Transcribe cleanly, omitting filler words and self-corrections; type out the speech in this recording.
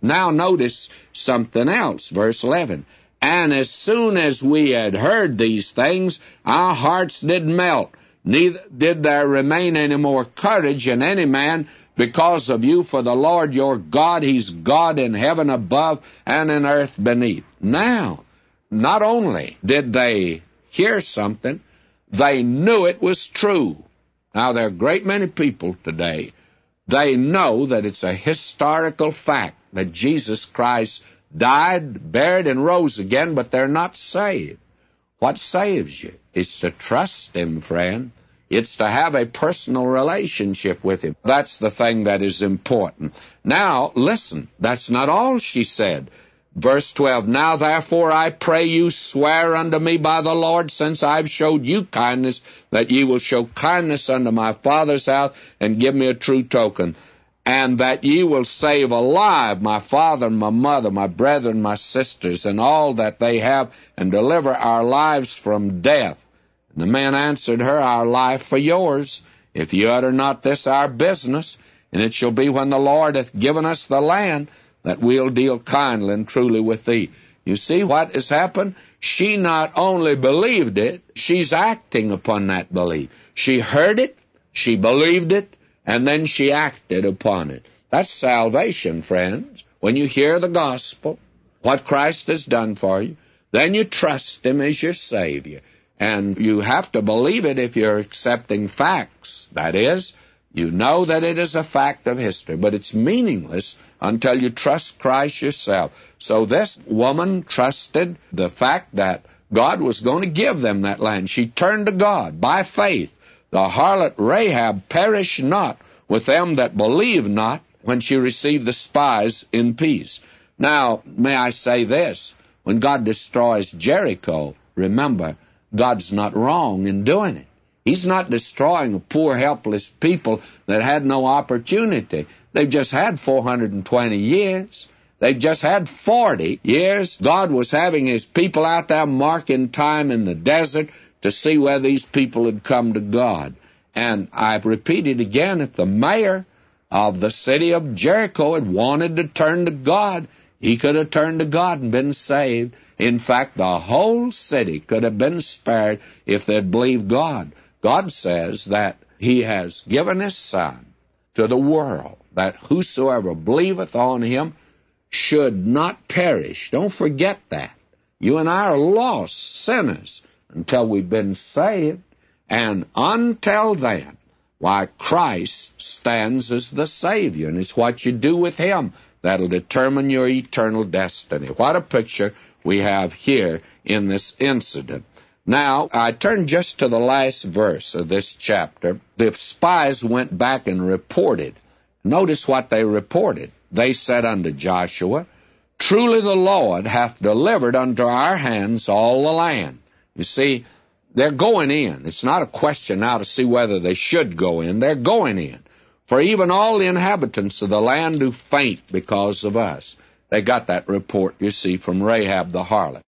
Now notice something else, verse 11. And as soon as we had heard these things, our hearts did melt. Neither did there remain any more courage in any man because of you, for the Lord your God, He's God in heaven above and in earth beneath. Now, not only did they hear something, they knew it was true. Now, there are a great many people today, they know that it's a historical fact that Jesus Christ died, buried, and rose again, but they're not saved. What saves you? It's to trust Him, friend. It's to have a personal relationship with Him. That's the thing that is important. Now, listen, that's not all she said. Verse 12, Now therefore I pray you, swear unto me by the Lord, since I've showed you kindness, that ye will show kindness unto my father's house, and give me a true token, and that ye will save alive my father and my mother, my brethren, my sisters, and all that they have, and deliver our lives from death. And the man answered her, Our life for yours, if ye utter not this our business, and it shall be when the Lord hath given us the land, that we'll deal kindly and truly with thee. You see what has happened? She not only believed it, she's acting upon that belief. She heard it, she believed it, and then she acted upon it. That's salvation, friends. When you hear the gospel, what Christ has done for you, then you trust Him as your Savior. And you have to believe it if you're accepting facts. That is, you know that it is a fact of history, but it's meaningless until you trust Christ yourself. So this woman trusted the fact that God was going to give them that land. She turned to God by faith. The harlot Rahab perished not with them that believe not when she received the spies in peace. Now, may I say this? When God destroys Jericho, remember, God's not wrong in doing it. He's not destroying a poor, helpless people that had no opportunity. They've just had 420 years. They've just had 40 years. God was having His people out there marking time in the desert to see where these people had come to God. And I've repeated again, if the mayor of the city of Jericho had wanted to turn to God, he could have turned to God and been saved. In fact, the whole city could have been spared if they'd believed God. God says that He has given His Son to the world, that whosoever believeth on Him should not perish. Don't forget that. You and I are lost sinners until we've been saved. And until then, why, Christ stands as the Savior, and it's what you do with Him that'll determine your eternal destiny. What a picture we have here in this incident. Now, I turn just to the last verse of this chapter. The spies went back and reported. Notice what they reported. They said unto Joshua, Truly the Lord hath delivered unto our hands all the land. You see, they're going in. It's not a question now to see whether they should go in. They're going in. For even all the inhabitants of the land do faint because of us. They got that report, you see, from Rahab the harlot.